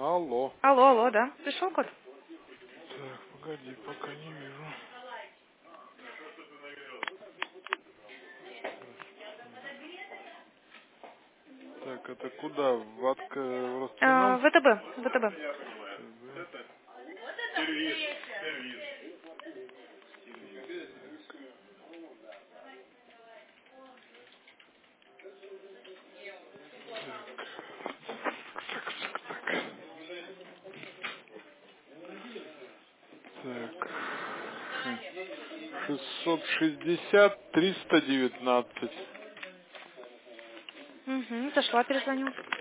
Алло. Алло, да. Пришел код? Так, погоди, пока не вижу. Так, это куда? В Росфинанс? ВТБ. Так. 660 319. Угу, зашла, перезвоню.